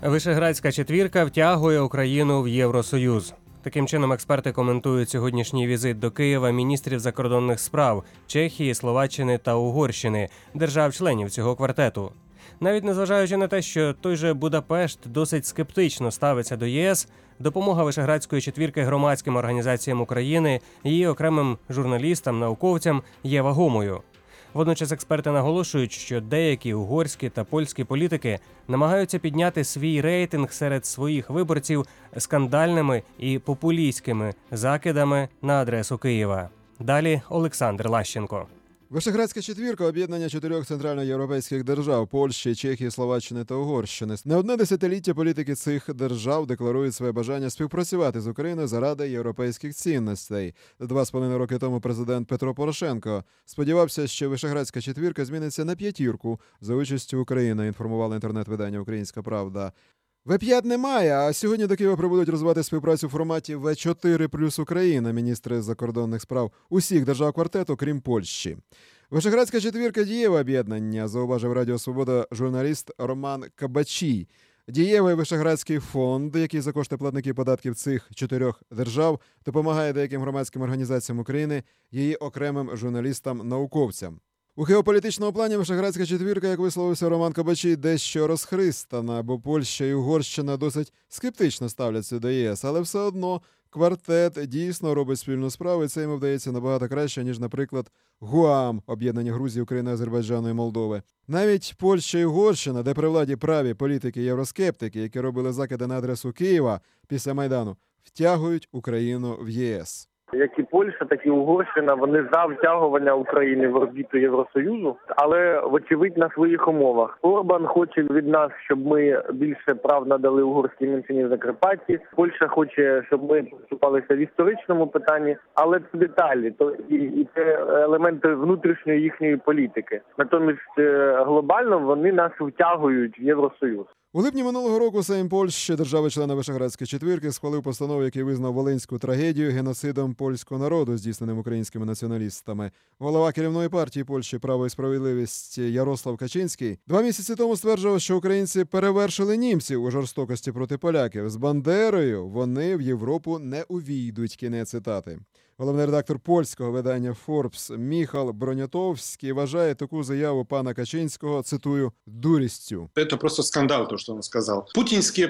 Вишеградська четвірка втягує Україну в Євросоюз. Таким чином, експерти коментують сьогоднішній візит до Києва міністрів закордонних справ Чехії, Словаччини та Угорщини, держав-членів цього квартету. Навіть незважаючи на те, що той же Будапешт досить скептично ставиться до ЄС, допомога Вишеградської четвірки громадським організаціям України і її окремим журналістам, науковцям є вагомою. Водночас експерти наголошують, що деякі угорські та польські політики намагаються підняти свій рейтинг серед своїх виборців скандальними і популістськими закидами на адресу Києва. Далі Олександр Лащенко. Вишеградська четвірка – об'єднання 4 центральноєвропейських держав – Польщі, Чехії, Словаччини та Угорщини. Не одне десятиліття політики цих держав декларують своє бажання співпрацювати з Україною заради європейських цінностей. 2,5 роки тому президент Петро Порошенко сподівався, що Вишеградська четвірка зміниться на п'ятірку за участю України, інформувало інтернет-видання «Українська правда». В5 немає, а сьогодні до Києва прибудуть розвивати співпрацю в форматі В4 плюс Україна, міністри закордонних справ усіх держав квартету, крім Польщі. Вишеградська четвірка – дієве об'єднання, зауважив Радіо Свобода журналіст Роман Кабачій. Дієвий Вишеградський фонд, який за кошти платників податків цих 4 держав допомагає деяким громадським організаціям України, її окремим журналістам-науковцям. У геополітичному плані Вишеградська четвірка, як висловився Роман Кабачій, дещо розхристана, бо Польща і Угорщина досить скептично ставляться до ЄС, але все одно квартет дійсно робить спільну справу, і це йому вдається набагато краще, ніж, наприклад, ГУАМ, об'єднання Грузії, України, Азербайджану і Молдови. Навіть Польща і Угорщина, де при владі праві політики-євроскептики, які робили закиди на адресу Києва після Майдану, втягують Україну в ЄС. Як і Польща, так і Угорщина, вони за втягування України в орбіту Євросоюзу, але, вочевидь, на своїх умовах. Орбан хоче від нас, щоб ми більше прав надали угорській меншині в Закарпатті. Польща хоче, щоб ми поступалися в історичному питанні, але це деталі, і це елементи внутрішньої їхньої політики. Натомість глобально вони нас втягують в Євросоюз. У липні минулого року Сейм Польщі, держави-члена Вишеградської четвірки, схвалив постанову, який визнав Волинську трагедію геноцидом польського народу, здійсненим українськими націоналістами. Голова керівної партії Польщі «Право і справедливість» Ярослав Качинський 2 місяці тому стверджував, що українці перевершили німців у жорстокості проти поляків. З Бандерою вони в Європу не увійдуть. Кінець цитати. Головний редактор польського видання Forbes Міхал Бронятовський вважає таку заяву пана Качинського, цитую, дурістю. Это просто скандал, то, что он сказал. Путинские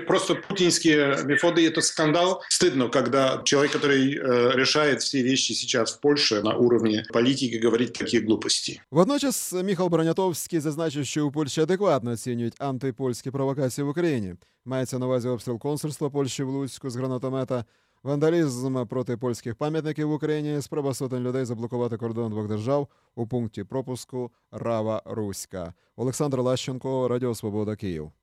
методы, это скандал. Стыдно, когда человек, который решает все вещи сейчас в Польше на уровне политики, говорит такі глупості. Водночас Міхал Бронятовський зазначив, що у Польщі адекватно оцінюють антипольські провокації в Україні. Мається на увазі обстріл консульства Польщі в Луцьку з гранатомета, вандалізм проти польських пам'ятників в Україні, спроба сотень людей заблокувати кордон 2 держав у пункті пропуску Рава-Руська. Олександр Лащенко, Радіо Свобода, Київ.